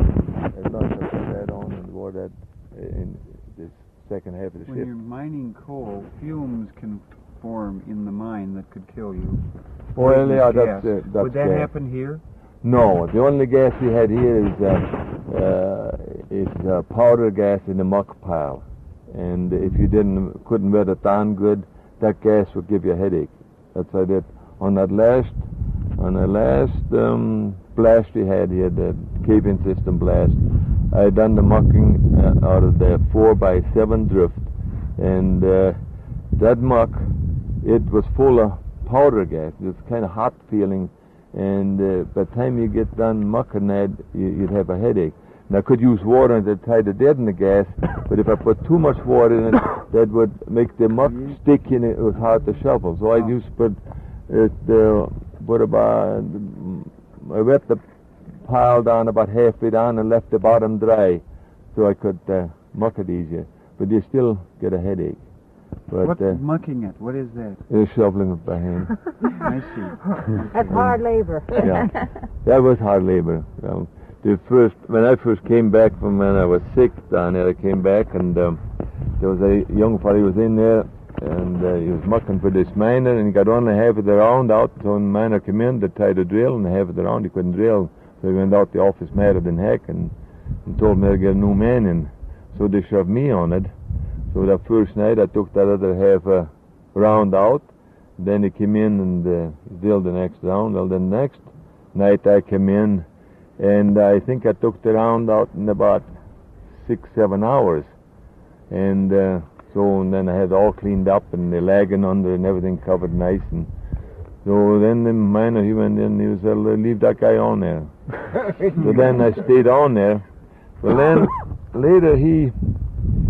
At lunch, I put that on and wore that in the second half of the When shift. you're mining coal, fumes can form in the mine that could kill you. Well, yeah, Gas. that's, uh, that's Would that gas. happen here? No, the only gas we had here is uh, uh, is uh, powder gas in the muck pile, and if you didn't couldn't wet it down good, that gas would give you a headache. That's how that on that last on the last um, blast we had here, the cave-in system blast. I had done the mucking uh, out of the four by seven drift, and uh, that muck, it was full of powder gas. It was kind of hot feeling. And uh, by the time you get done mucking that, you, you'd have a headache. And I could use water to try to deaden the gas, but if I put too much water in it, that would make the muck stick in it. It was hard to shovel. So I used to put it, uh, put about, I wet the pile down about halfway down and left the bottom dry, so I could uh, muck it easier. But you still get a headache. But What uh, mucking it? What is that? uh, shoveling it by hand. I see. That's hard labor. Yeah, that was hard labor. You know. The first, when I first came back from when I was sick down there, I came back and um, there was a young fellow who was in there, and uh, he was mucking for this miner, and he got only half of the round out. So when the miner came in, they tried to drill, and half of the round he couldn't drill. So he went out the office madder than heck and, and told me to get a new man in. So they shoved me on it. So that first night I took that other half uh, round out. Then he came in and uh, drilled the next round. Well, the next night I came in, and I think I took the round out in about six, seven hours. And uh, so and then I had it all cleaned up and the lagging under and everything covered nice. And so then the miner, he went in and he was said, leave that guy on there. So then I stayed on there. Well, then later he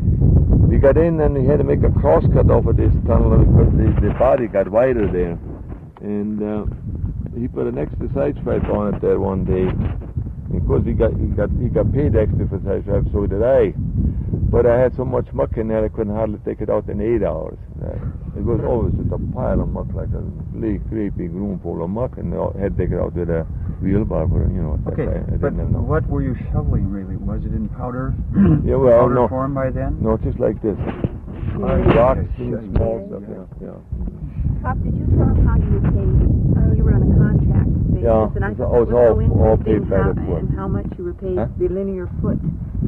you got in and you had to make a cross cut off of this tunnel because the, the body got wider there. And uh, he put an extra side stripe on it there one day. Because he got he got he got paid extra for side stripe, so did I. But I had so much muck in there I couldn't hardly take it out in eight hours. Uh, it was always just a pile of muck, like a big, great big room full of muck, and I had to take it out with a wheelbarrow, you know. At Okay, that time. I but didn't have no. what were you shoveling really? Was it in powder? Yeah, well, powder no. form by then? No, just like this. Okay, Rocks sure, and small yeah, stuff, yeah. yeah. yeah. Pop, did you tell us how you were paid? Oh, you were on a contract basis, Yeah, and I it's thought all- that it's was all- so all interesting paid by how, the foot. and how much you were paid Huh? the linear foot.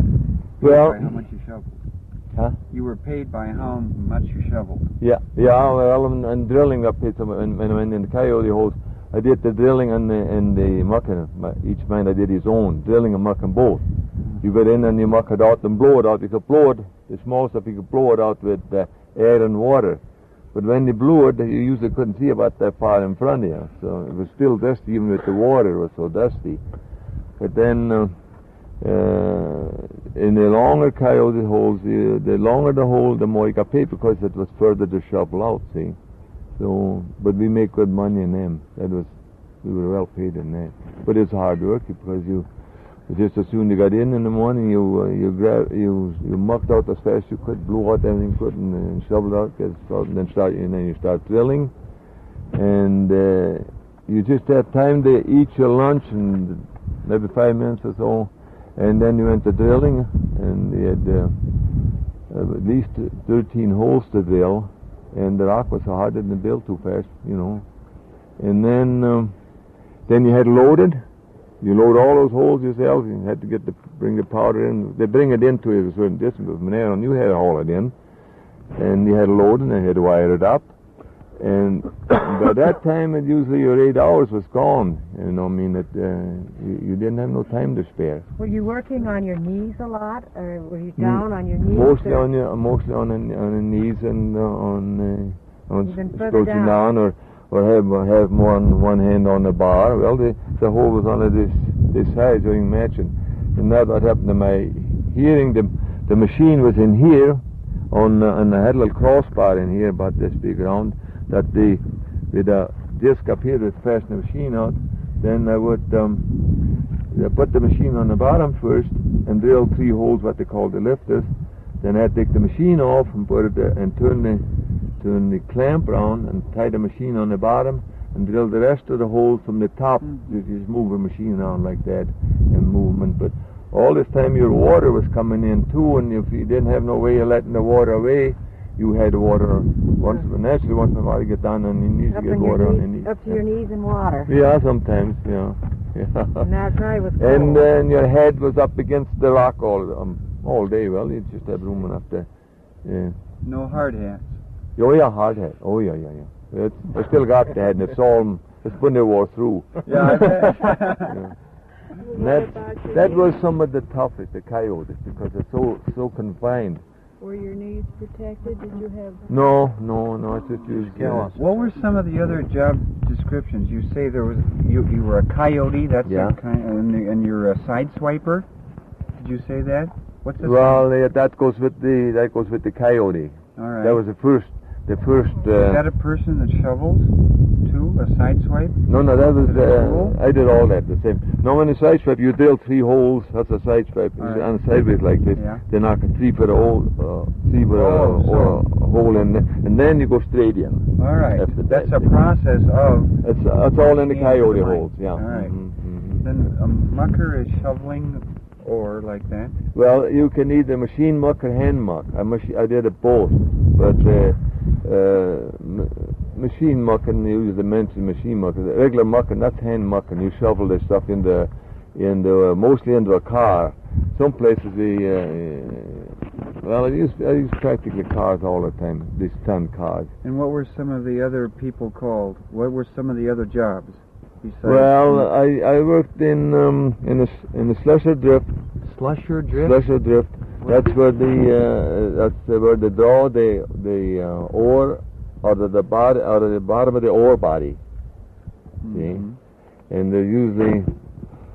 Well, By how much you shoveled? Huh? You were paid by how much you shoveled. yeah, yeah. Well, and, and drilling up it, and when I went in the coyote holes, I did the drilling and the and the mucking. Each man I did his own drilling and mucking both. You get in and you muck it out and blow it out. You could blow it, the small stuff, you could blow it out with uh, air and water. But when you blew it, you usually couldn't see about that far in front of you. So it was still dusty, even with the water. It was so dusty. But then, uh, uh, in the longer coyote holes, the, the longer the hole, the more you got paid because it was further to shovel out, see. So, but we make good money in them. That was, we were well paid in that. But it's hard work because you, just as soon you got in in the morning, you uh, you grab you you mucked out as fast as you could, blew out everything you could, and, and shoveled out, get out, and then start and then you start drilling, and uh, you just had time to eat your lunch and maybe five minutes or so, and then you went to drilling, and you had uh, at least thirteen holes to drill, and the rock was so hard it didn't build too fast, you know, and then um, then you had loaded. You load all those holes yourself. You had to get the bring the powder in. They bring it into a certain distance. But from there on, you had to haul it in, and you had to load it, and you had to wire it up. And by that time, it usually your eight hours was gone. You know, I mean, it, uh, you, you didn't have no time to spare. Were you working on your knees a lot, or were you down on your knees? Mostly or on your, mostly on the, on the knees and uh, on uh, on Even further approaching down. down, or or have have more on one hand on the bar. Well, the the hole was under this this side during matching, and that what happened to my hearing. The the machine was in here, on uh, and I had a little crossbar in here about this big round. That the with a disc up here that fastened the machine out. Then I would um, I put the machine on the bottom first and drill three holes, what they call the lifters. Then I'd take the machine off and put it there and turn the turn the clamp around and tie the machine on the bottom and drill the rest of the holes from the top. Mm-hmm. You just move the machine around like that and movement. But all this time your water was coming in too, and if you didn't have no way of letting the water away, you had water once naturally once in a while you get down on your knees, up, you get in your water on your knees, knees. up to your knees in water? Yeah, sometimes, yeah. yeah. And that probably was cold. And then your head was up against the rock all um, all day. Well, you just had room enough to. Yeah. No hard hats. Oh yeah, hard head. Oh yeah, yeah, yeah. It's, I still got the head, and it's all. It's when they wore through. Yeah, I bet. Yeah. And that that was some of the toughest, the coyotes, because they're so so confined. Were your knees protected? Did you have... No, no, no. It's just used. Yeah. What were some of the other job descriptions? You say there was you you were a coyote. That's Yeah. a kind, and, and you're a side swiper. Did you say that? What's the Well, yeah, that goes with the that goes with the coyote. All right. That was the first, the first. Is Uh, that a person that shovels too? A side swipe? no, no, that was. Is it a rule? Uh, I did all that the same. No, in a side stripe, you drill three holes. That's a side stripe. All right. On a sideways like this, Yeah. they knock a three foot a hole, uh, three foot Oh, a, or a hole in, there, and then you go straight in. All right. After That's that, a process of. It's that's all in the Yeah, coyote right. holes. Yeah. All right. Mhm, mhm. Then a mucker is shoveling ore like that. Well, you can either machine muck or hand muck. I, machi- I did it both, but uh, uh, m- machine mucking, you usually mention machine mucking. Regular mucking, that's hand mucking. You shovel this stuff in the, in the, uh, mostly into a car. Some places we, uh, well, I use I use practically cars all the time. These ton cars. And what were some of the other people called? What were some of the other jobs? Besides Well, I, I worked in um, in the s- in the slusher drift. slusher drift. Slusher drift. That's where the uh, that's where they draw the the uh, ore out of the body out of the bottom of the ore body. See, Mhm. and they usually,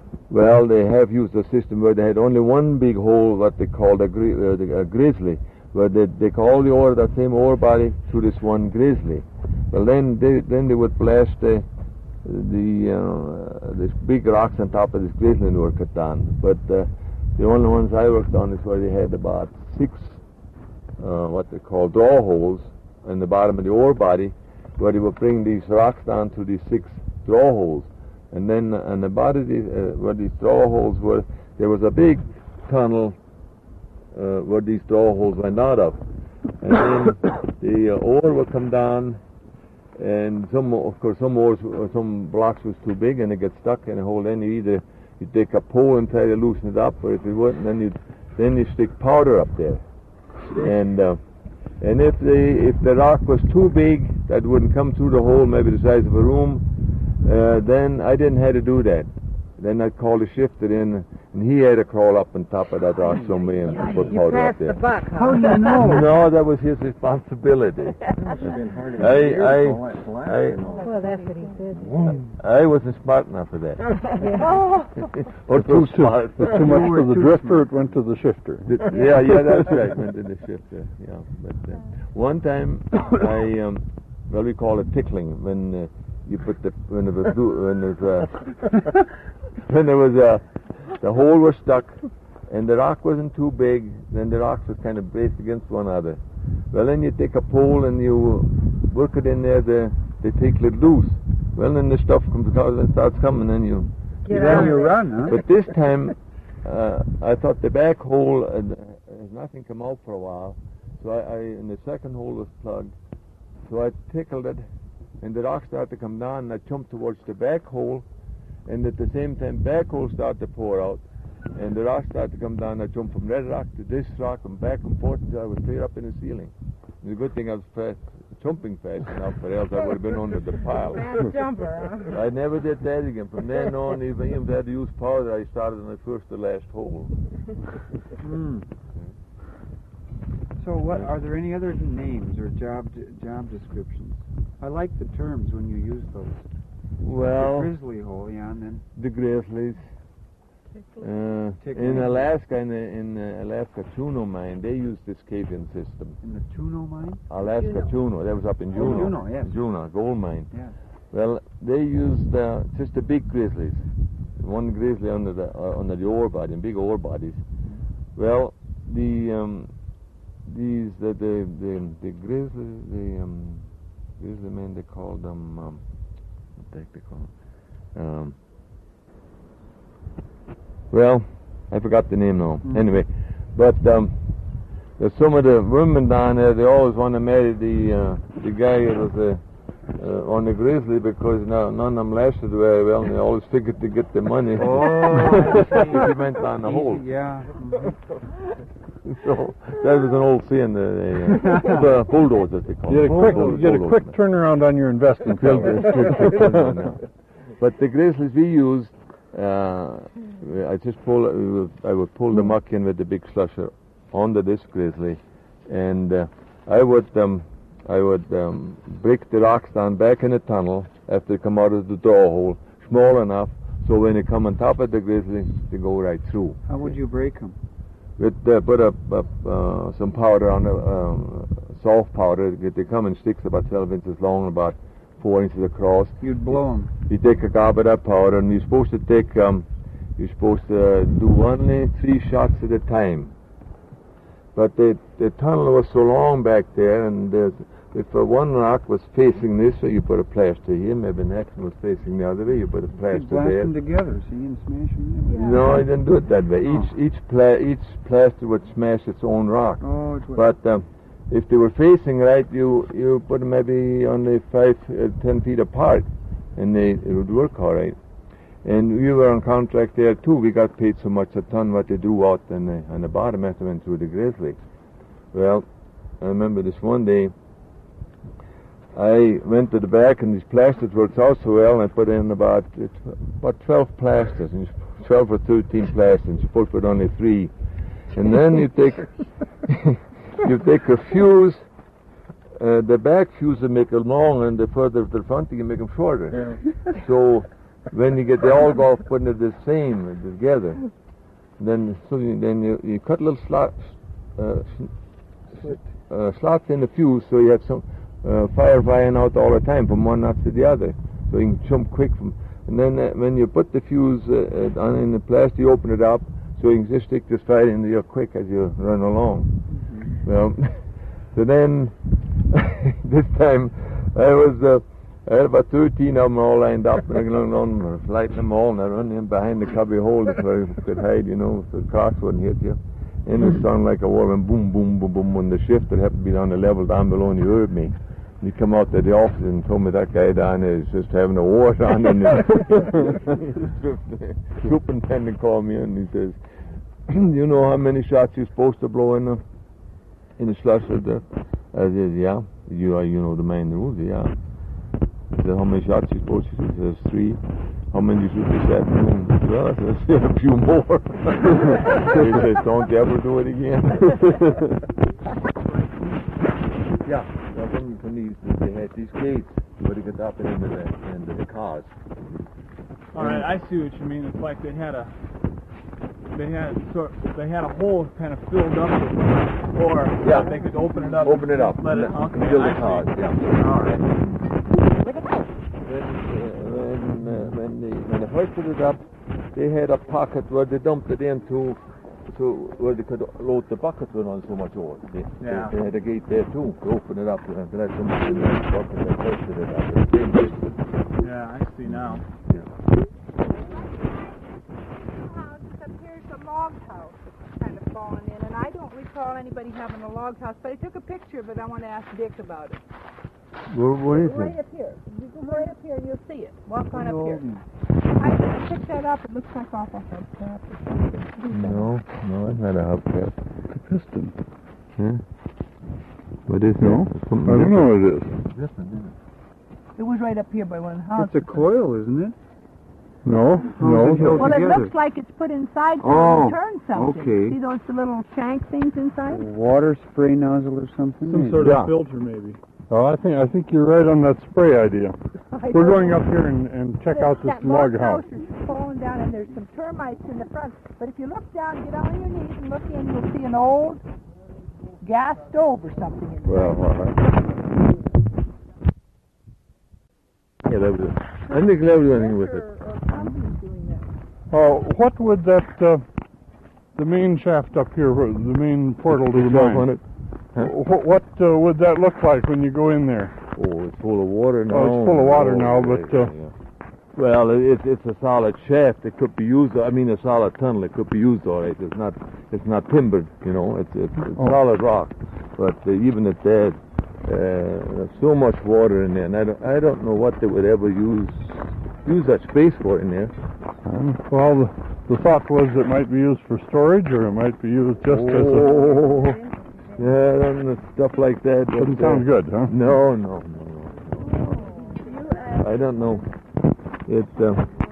well, they have used a system where they had only one big hole, what they called a, gri- uh, the, a grizzly, But they, they call the ore, that same ore body, to this one grizzly. Well, then they, then they would blast the, the uh, this big rocks on top of this grizzly and were cut down. But uh, the only ones I worked on is where they had about six, uh, what they call draw holes in the bottom of the ore body, where they would bring these rocks down to these six draw holes. And then on the bottom of these, uh, where these draw holes were, there was a big tunnel uh, where these draw holes went out of. And then the uh, ore would come down, and some, of course, some ores, uh, some blocks was too big, and it get stuck in a hole. Then you either you take a pole and try to loosen it up, or if it wouldn't, then you then you stick powder up there. And uh, and if the if the rock was too big, that wouldn't come through the hole, maybe the size of a room, uh, then I didn't have to do that. Then I'd call the shifter in, and he had to crawl up on top of that rock somewhere and put You powder up passed there. the buck, huh? How do you know? No, that was his responsibility. I, I, I, Well, that's what he said. I wasn't smart enough for that. Oh. Or It was too smart. It was too much for the drifter, it went to the shifter. Yeah, yeah, that's right. Went to the shifter. Yeah, but uh, one time I, um, well, we call it tickling when uh, you put the when it was do, when it was uh, when there was uh, the hole was stuck and the rock wasn't too big. Then the rocks was kind of braced against one another. Well, then you take a pole and you work it in there. The they tickle it loose. Well, then the stuff comes out and starts coming, and you. Get then you run, huh? But this time, uh, I thought the back hole, uh, has nothing come out for a while, so I, I, and the second hole was plugged, so I tickled it, and the rock started to come down, and I jumped towards the back hole, and at the same time, back hole started to pour out, and the rock started to come down. I jumped from that rock to this rock, and back and forth until I was straight up in the ceiling. And the good thing I was fast, jumping fast enough, or else I would have been under the pile. Fast jumper, huh? I never did that again. From then on, even if I had to use powder, I started on the first to last hole. Mm. So, what are there any other names or job job descriptions? I like the terms when you use those. Well, the grizzly hole, yeah, and then the grizzlies. Uh, in Alaska, in the in the Alaska Chuno mine, they use this cave-in system. In the Chuno mine? Alaska Chuno. That was up in Juneau. Oh, Juneau, yes. Juneau, gold mine. Yeah. Well, they used uh, just the big grizzlies. One grizzly under the uh, under the ore body, and big ore bodies. Well, the um, these the the the, the grizzly the um, grizzly men, they called them um, what the heck they call them? Um, Well, I forgot the name now. Mm. Anyway, but um, there's some of the women down there, they always want to marry the uh, the guy that was uh, uh, on the grizzly, because no, none of them lasted very well, and they always figured to get the money. Oh, if he went down the hole. Yeah. Mm-hmm. So that was an old saying, the, the, uh, the bulldozers they call You get them. a quick, Bull- you get a quick bulldozers. turnaround on your investment. But the grizzlies we used, uh, I just pull, we would, I would pull the muck in with the big slusher onto this grizzly, and uh, I would um, I would um, break the rocks down back in the tunnel after they come out of the draw hole, small enough so when they come on top of the grizzly, they go right through. How would you break them? With uh, put up, up uh, some powder on the um, soft powder. They come in sticks about twelve inches long, about four inches across. You'd blow them. You take a gob of that powder, and you're supposed to take, um, you're supposed to do only three shots at a time. But the the tunnel was so long back there, and uh, if uh, one rock was facing this way, you put a plaster here. Maybe the next one was facing the other way, you put a plaster You'd blast there. them together, see, and smash them together. No, I didn't do it that way. Oh. Each each pla- each plaster would smash its own rock. Oh, it would. But um, if they were facing right, you you put them maybe only five, uh, ten feet apart, and they it would work all right. And we were on contract there too. We got paid so much a ton what they drew out on the on the bottom after went through the grizzly. Well, I remember this one day. I went to the back, and these plasters worked out so well, and I put in about about twelve plasters, and twelve or thirteen plasters. You're supposed to put only three, and then you take you take a fuse. Uh, the back fuse you make them long, and the further to the front you make them shorter. Yeah. So when you get they all go off putting it the same together, then so you, then you, you cut little slots. Uh, uh, slots in the fuse, so you have some uh, fire flying out all the time from one notch to the other, so you can jump quick from. And then uh, when you put the fuse uh, uh, on in the plastic, you open it up, so you can just stick this fire in there quick as you run along. Mm-hmm. Well, so then this time I was. Uh, I had about thirteen of them all lined up, and I run on, lighting them all, and I run in behind the cubby hole so I could hide, you know, so the cross wouldn't hit you. And it sounded like a war, and boom, boom, boom, boom. When the shift that happened to be on the level down below, and you heard me. And he come out to the office and told me that guy down there is just having a war on. And the superintendent called me and he says, "You know how many shots you're supposed to blow in the in the slush of the?" I said, "Yeah." You you know the main rules, yeah. He said, "How many shots you supposed to?" He says, "Three." "How many should this afternoon?" "Well," I said, "A few more." He says, "Don't you ever do it again." Yeah, well, when, when these, they had these gates where they got up into the, into the cars. All right, I see what you mean. It's like they had a, they had sort, they had a hole kind of filled up with, or yeah, they could open it up. Open it up. Let it. Okay, fill I the cars. see. Yeah. All right. When, uh, when, uh, when they when they hoisted it up, they had a pocket where they dumped it into. To where they could load the buckets with on so much oil. They, yeah. they, they had a gate there too to open it up and to let them in the bucket and hoisted it up. It came distance. Yeah, I see now. Yeah. Up here's a log house kind of fallen in, and I don't recall anybody having a log house, but I took a picture of it. I want to ask Dick about it. Where, where is Right it? up here. You go right up here and you'll see it. Walk on up here. I, I picked that up. It looks like off a hubcap or something. No, no, it's not a hubcap. It's a piston. Huh? What is No? it? I don't know what it is. Different, isn't it? It was right up here by one house. It's a coil, isn't it? No, no. it held Well, it together? looks like it's put inside so Oh, it turns something. okay. See those little shank things inside? Water spray nozzle or something? Some maybe? sort Yeah. of filter, maybe. Oh, I think I think you're right on that spray idea. I We're don't going know. up here and, and check out this that log log house. house is fallen down, and there's some termites in the front. But if you look down, get on your knees and look in, you'll see an old gas stove or something in there. Well, all right. Yeah, that was it. I think that was anything with it. Or, or somebody's doing that. Oh, what would that uh, the main shaft up here, the main portal to the mine? it. Huh? What, what uh, would that look like when you go in there? Oh, it's full of water now. Oh, it's full of water now, yeah, but, yeah, uh, yeah. Well, it, it's it's a solid shaft. It could be used. I mean, a solid tunnel. It could be used all right. It's not it's not timbered. You know, it's it's, it's Oh. solid rock. But uh, even at that, uh, there's so much water in there, and I don't I don't know what they would ever use use that space for in there. Um, well, the, the thought was it might be used for storage, or it might be used just as a... Oh, yeah, I don't know, stuff like that. Doesn't but, sound uh, good, huh? No, no, no, no. I don't know. It uh,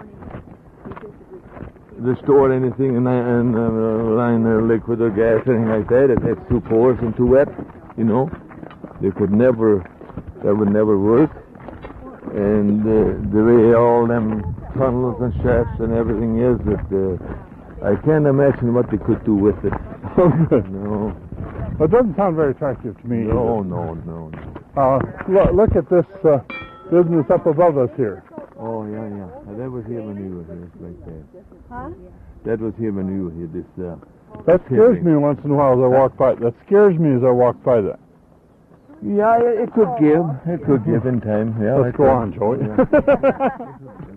they store anything in a- in uh, line or liquid or gas, anything like that. It, it's too porous and too wet. You know, they could never. That would never work. And uh, the way all them tunnels and shafts and everything is, that uh, I can't imagine what they could do with it. No. Well, it doesn't sound very attractive to me. No, either. no, no, no. Uh, look, look at this uh, business up above us here. Oh, yeah, yeah. Now, that was here when you were here, like that. Huh? That was here when you were here, this, uh... That scares Tipping. me once in a while as I walk by. That scares me as I walk by that. Yeah, it, it could give. It could give in time. Yeah, Let's it go could. on, Joey. Yeah.